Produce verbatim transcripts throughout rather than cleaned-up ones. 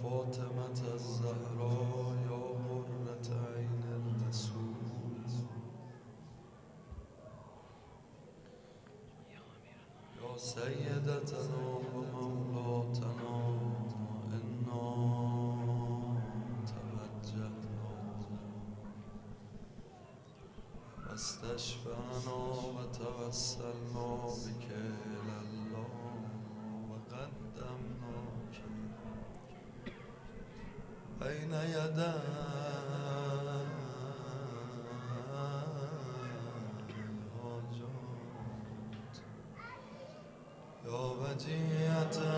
فاطمة الزهراء یا قرة عین الرسول یا سیدتنا و مولاتنا انا توجهنا واستشفعنا و توسلنا بک الی الله و قدمناک بین یدی الحاجات یا وجیهة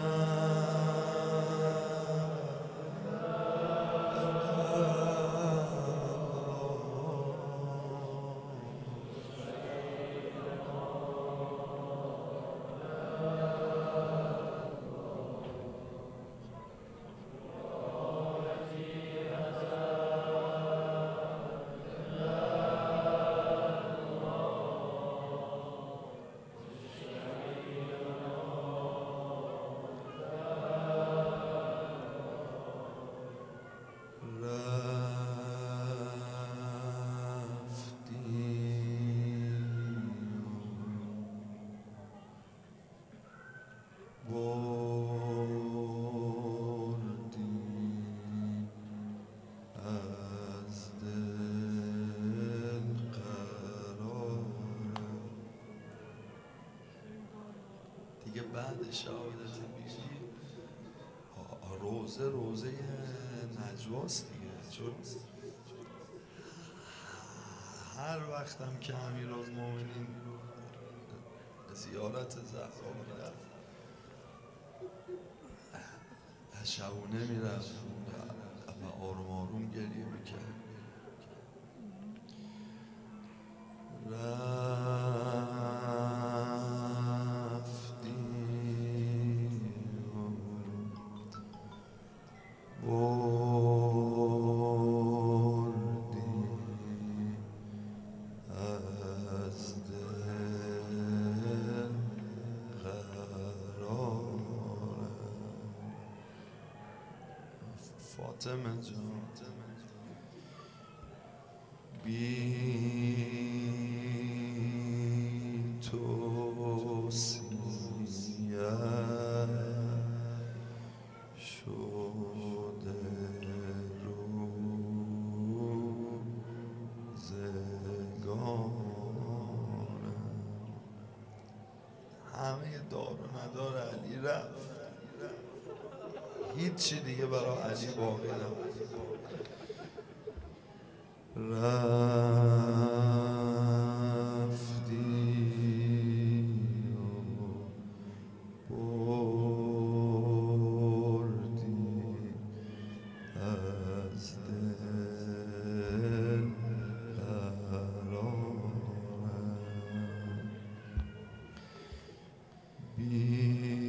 دیگه بعد شهادت بیبی روزه روزه نجواست دیگه، چون هر وقتم که امیرالمومنین زیارت زهرا میرفت شبونه میرفت و آروم آروم گریه میکرد. فاطمه جان بی تو سیه شده روزگارم، همه دار و ندار علی رفت، هیچی دیگه برای علی باقی نموند. رفتی و بردی از دل قرارم، بی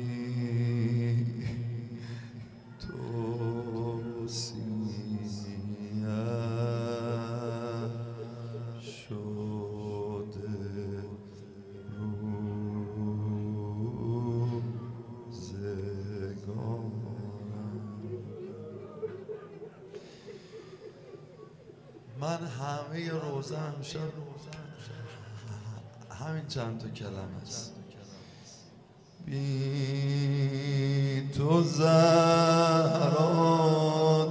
من همه روزه همیشه همین چند تا کلمه است. بی تو زهرا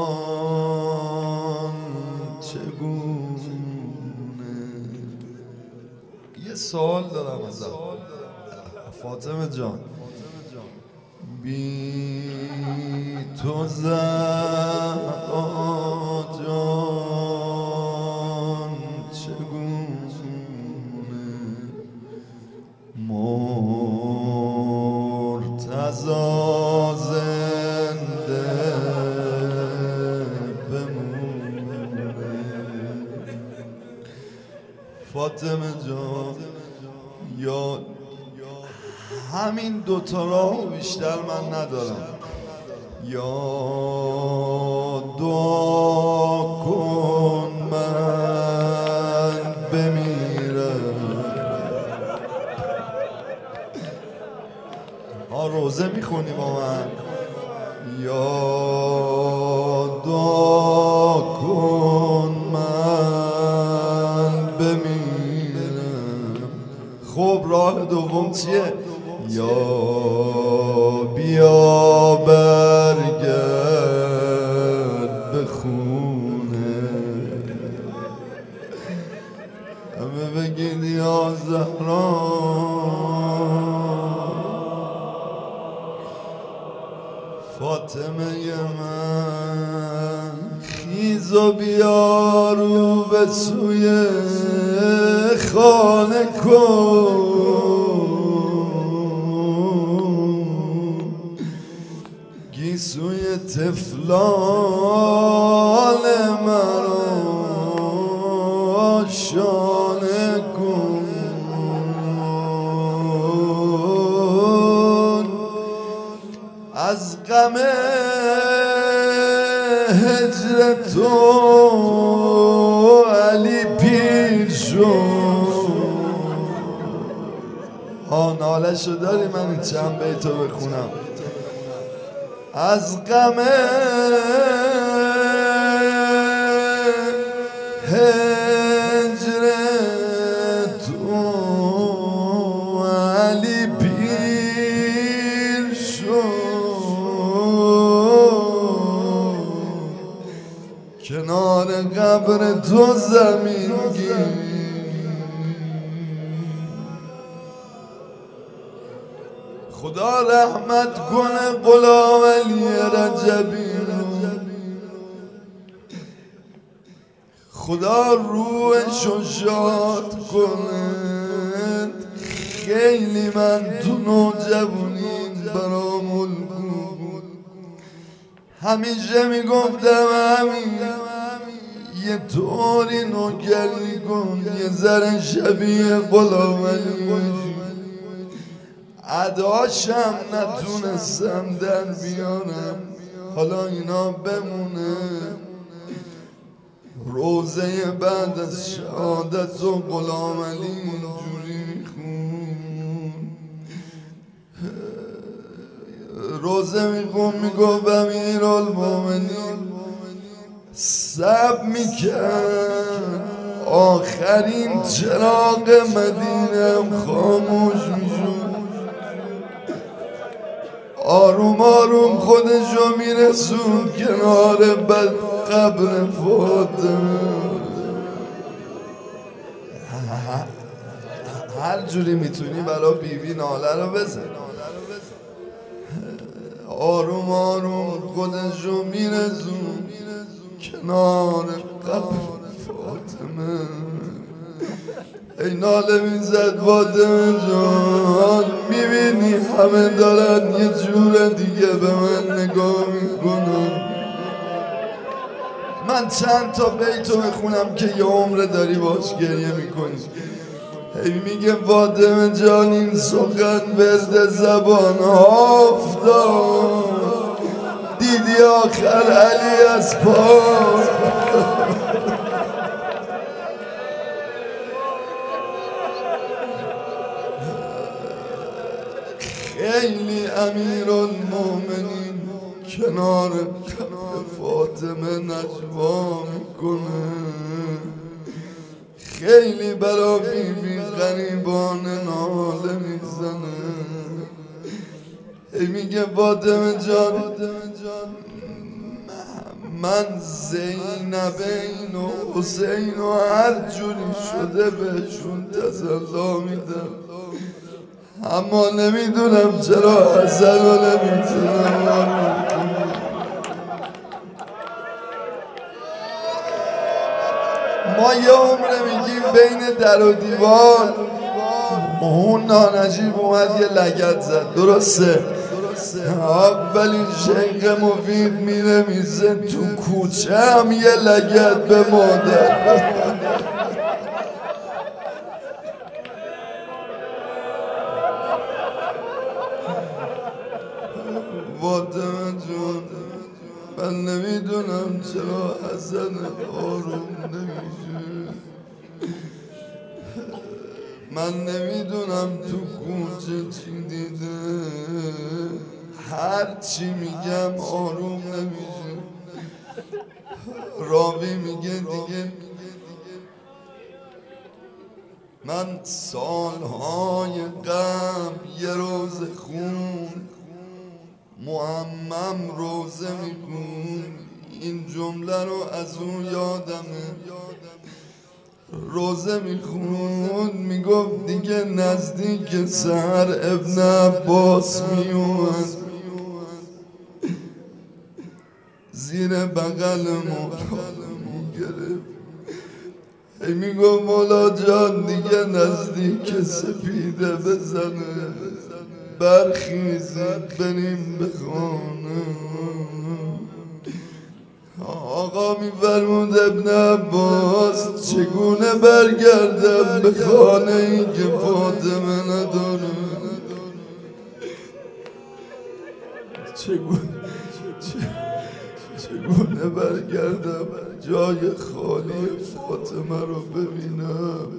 جان چگونه. یه سوال دارم ازت فاطمه جان، بی تو زهرا جان چگونه مرتضی زنده بمونه. فاطمه جان یا همین دوتا راه بیشتر من ندارم، یا دعا کن من بمیرم. ها روزه میخونی با من، یا چیه؟ یا بیا برگرد به خونه، همه بگید یا زهرا فاطمه من، خیز و بیا رو به سوی خانه کن، گیسوی تفلان مرا شانه کن، از غم هجر تو علی پیر شد. ها نالشو داری؟ من این چند بیتو بخونم. از غم هجر تو علی پیر شد، کنار قبر تو زمین گیر، خدا رحمت کنه غلام علی رجبی، خدا روحشو شاد کنه. خیلی من تو نوجوانی برام الگو بود، همیشه میگفتم همین یه طوری نوگری کن یه ذره شبیه غلام علی، اداشم نتونستم در بیارم، حالا اینا بمونه. روزه بعد از شهادت و غلام علی اینجوری خون، روزه میخون میگفت امیرالمومنین صبر میکرد آخرین چراغ مدینه خاموش میشد، آروم آروم خودشو میرسون کنار بد قبر فاطمه. هر جوری میتونی برا بیبی ناله رو بزن. آروم آروم خودشو میرسون کنار قبر فاطمه. ای ناله میزد فاطمه جان، میبینی همه دارن یه جور دیگه به من نگاه میکنن، من چند تا بیتو بخونم که یه عمر داری باش گریه میکنی. هی میگه فاطمه جان این سخن ورد زبان افتاد، دیدی آخر علی از پا. خیلی امیرالمومنین کنار فاطمه نجوا میکنه، خیلی برا بیبی غریبانه ناله میزنه. ای میگه فاطمه جان من زینبین و حسین و هر جوری شده بهشون تسلا میدم، اما نمیدونم چرا حسن رو نمیتونم. ما یه عمره میگیم بین در و دیوار، اون نانجیب اومد یه لگد زد، درسته؟ اولین شیخ مفید میره میزه تو کوچه هم یه لگد به مادر. فاطمه جون من نمیدونم چرا حسن آروم نمیشه، من نمیدونم تو کوچه چی دیده، هر چی میگم آروم نمیشه. راوی میگه دیگه من سالهای غم یه روز خون معمم روزه میخون، این جمله رو از اون یادمه. روزه میخون میگفت دیگه نزدیک سحر ابن عباس میومد زیر بغل مولا میگرفت، ای میگفت مولا جان دیگه نزدیک سپیده بزنه، برخیزید بریم به خانه. آقا میفرمود ابن عباس چگونه برگردم به خانه ای که فاطمه نداره؟ چگونه چگونه برگردم جای خالی فاطمه رو ببینم؟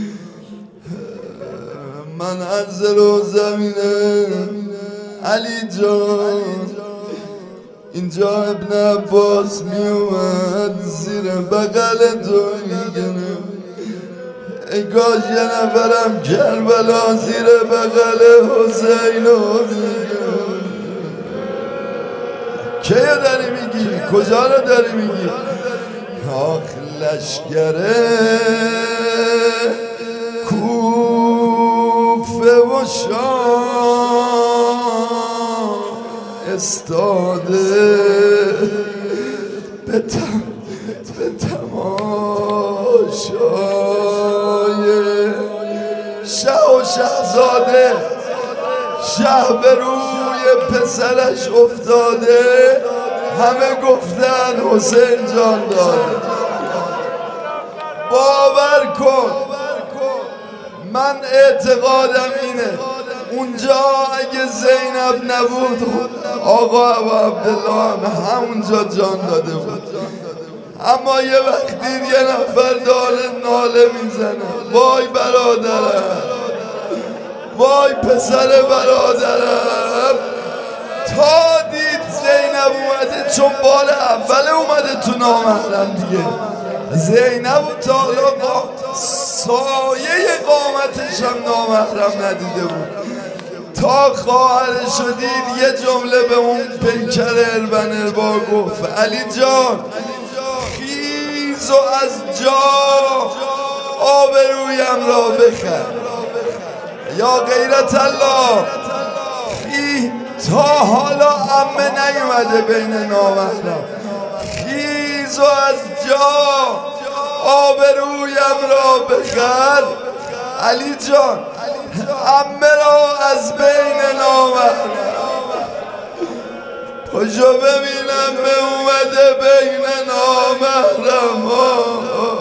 من عرض رو زمینه علی جان. اینجا ابن عباس می اومد زیر بغل تو میگنه، ای کاش یه نفرم کربلا زیر بغل حسین رو میگنه. که داری میگی؟ کجا رو داری میگی؟ آخ لشکره کوفه و شام استاده به تم به تماشای شه و شهزاده. شه به روی پسرش افتاده، همه گفتن حسین جان داده. باور کن من اعتقادم اینه اونجا اگه زینب نبود آقا ابو عبدالله همونجا جان داده بود. اما یه وقت دید یه نفر داره ناله میزنه، وای برادرم، وای پسر برادرم. تا دید زینب اومده، چون بار اول اومده تو نامحرم دیگه، زینب و تا حالا سایه قامتش هم نامحرم ندیده بود. تا خواهرش رو دید یه جمله به اون پیکر اربن اربا گفت علی جان خیز و از جا آبرویم را بخر. یا غیرت الله خی تا حالا عمه نیومده بین نامحرم، خیز و از جا آبرویم را بخر. علی جان عمه را از بین نامحرم پاشو ببینم به اومده بین نامحرم.